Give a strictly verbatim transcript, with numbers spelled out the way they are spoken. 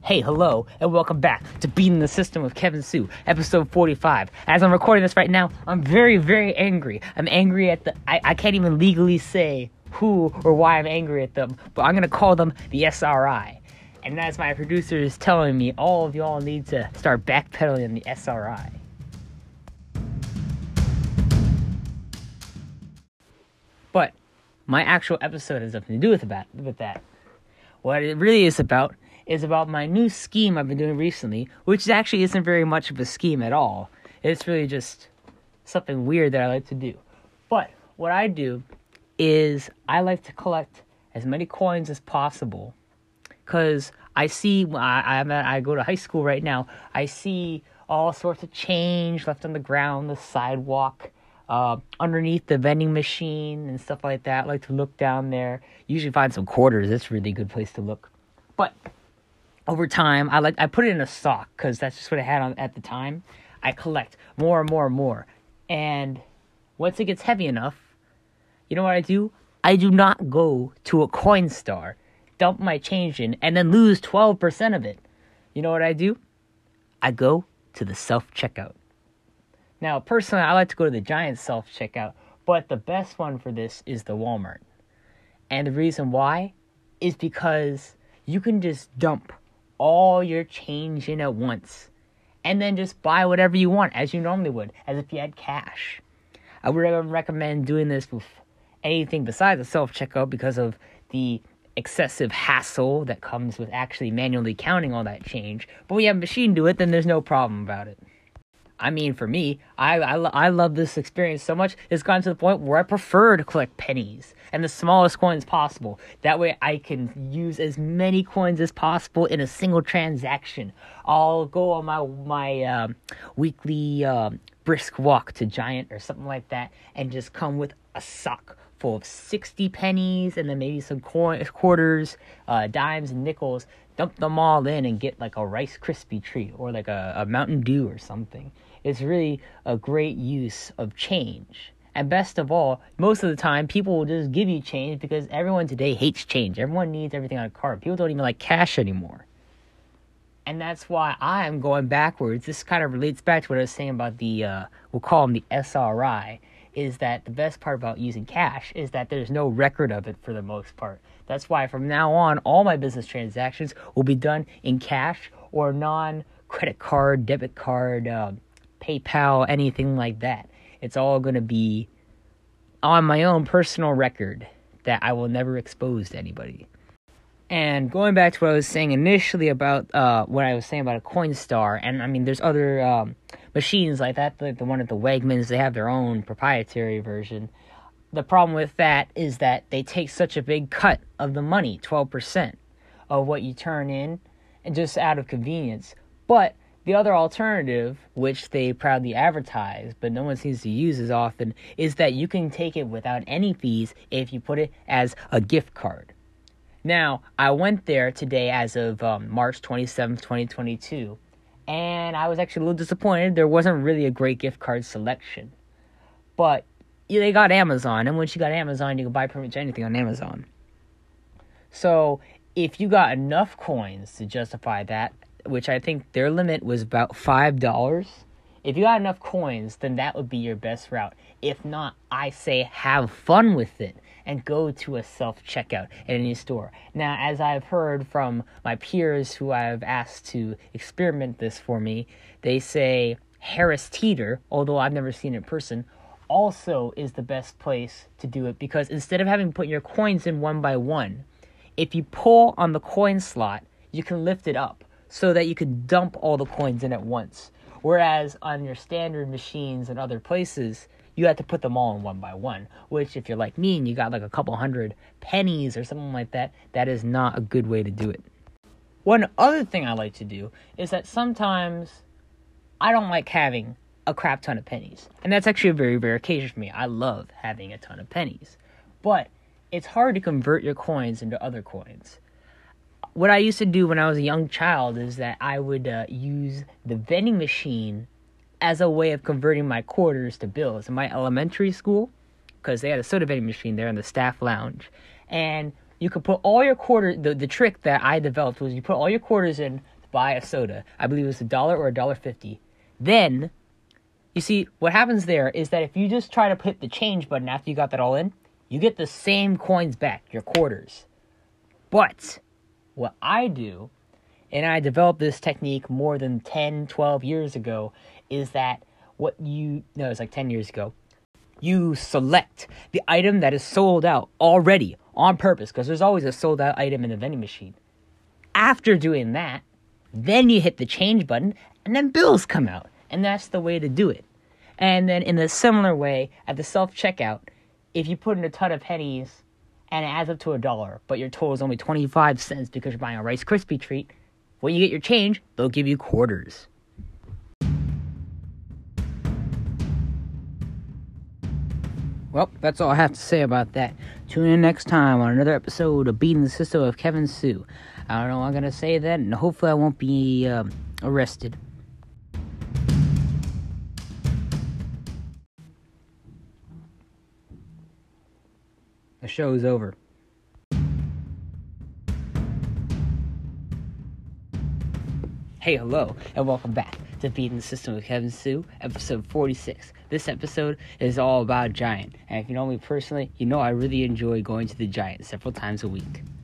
Hey, hello, and welcome back to Beating the System with Kevin Sue, episode forty-five. As I'm recording this right now, I'm very, very angry. I'm angry at the... I, I can't even legally say who or why I'm angry at them, but I'm going to call them the S R I. And that's my producer is telling me all of y'all need to start backpedaling on the S R I. But my actual episode has nothing to do with, about, with that. What it really is about is about my new scheme I've been doing recently, which actually isn't very much of a scheme at all. It's really just something weird that I like to do. But what I do is I like to collect as many coins as possible, because I see, I, I'm at, I go to high school right now, I see all sorts of change left on the ground, the sidewalk, uh, underneath the vending machine and stuff like that. I like to look down there, usually find some quarters. That's a really good place to look. But over time, I like I put it in a sock because that's just what I had on at the time. I collect more and more and more. And once it gets heavy enough, you know what I do? I do not go to a Coinstar, dump my change in, and then lose twelve percent of it. You know what I do? I go to the self-checkout. Now, personally, I like to go to the Giant self-checkout, but the best one for this is the Walmart. And the reason why is because you can just dump all your change in at once and then just buy whatever you want as you normally would, as if you had cash. I would recommend doing this with anything besides the self-checkout because of the excessive hassle that comes with actually manually counting all that change. But when you have a machine do it, then there's no problem about it. I mean, for me, I, I, I love this experience so much, it's gotten to the point where I prefer to collect pennies and the smallest coins possible. That way I can use as many coins as possible in a single transaction. I'll go on my, my um, weekly um, brisk walk to Giant or something like that and just come with a sock full of sixty pennies and then maybe some coin, quarters, uh, dimes, and nickels. Dump them all in and get like a Rice Krispie treat or like a, a Mountain Dew or something. It's really a great use of change. And best of all, most of the time, people will just give you change because everyone today hates change. Everyone needs everything on a card. People don't even like cash anymore. And that's why I'm going backwards. This kind of relates back to what I was saying about the, uh, we'll call them the S R I, is that the best part about using cash is that there's no record of it for the most part. That's why from now on, all my business transactions will be done in cash or non-credit card, debit card, uh, PayPal, anything like that. It's all going to be on my own personal record that I will never expose to anybody. And going back to what I was saying initially about uh, what I was saying about a Coinstar, and I mean, there's other um, machines like that, like the one at the Wegmans, they have their own proprietary version. The problem with that is that they take such a big cut of the money, twelve percent of what you turn in, and just out of convenience. But the other alternative, which they proudly advertise, but no one seems to use as often, is that you can take it without any fees if you put it as a gift card. Now, I went there today as of um, March twenty-seventh, twenty twenty-two, and I was actually a little disappointed. There wasn't really a great gift card selection. But yeah, they got Amazon, and once you got Amazon, you can buy pretty much anything on Amazon. So, if you got enough coins to justify that, which I think their limit was about five dollars, if you got enough coins, then that would be your best route. If not, I say have fun with it and go to a self-checkout at any store. Now, as I've heard from my peers who I've asked to experiment this for me, they say Harris Teeter, although I've never seen it in person, also is the best place to do it, because instead of having to put your coins in one by one, if you pull on the coin slot, you can lift it up so that you can dump all the coins in at once. Whereas on your standard machines and other places, you have to put them all in one by one, which if you're like me and you got like a couple hundred pennies or something like that, that is not a good way to do it. One other thing I like to do is that sometimes I don't like having a crap ton of pennies. And that's actually a very rare occasion for me. I love having a ton of pennies. But it's hard to convert your coins into other coins. What I used to do when I was a young child is that I would uh, use the vending machine as a way of converting my quarters to bills. In my elementary school, because they had a soda vending machine there in the staff lounge, and you could put all your quarters, the, the trick that I developed was you put all your quarters in, buy a soda. I believe it was a dollar or a dollar fifty. Then, you see, what happens there is that if you just try to hit the change button after you got that all in, you get the same coins back, your quarters. But what I do, and I developed this technique more than ten, twelve years ago, is that what you, no, it's like ten years ago, you select the item that is sold out already on purpose, because there's always a sold out item in the vending machine. After doing that, then you hit the change button, and then bills come out. And that's the way to do it. And then in a similar way, at the self-checkout, if you put in a ton of pennies and it adds up to a dollar, but your total is only twenty-five cents because you're buying a Rice Krispie treat, when you get your change, they'll give you quarters. Well, that's all I have to say about that. Tune in next time on another episode of Beating the System with Kevin Sue. I don't know I'm going to say that, and hopefully I won't be um, arrested. The show is over. Hey, hello, and welcome back to Beating the System with Kevin Sue, episode forty-six. This episode is all about Giant, and if you know me personally, you know I really enjoy going to the Giant several times a week.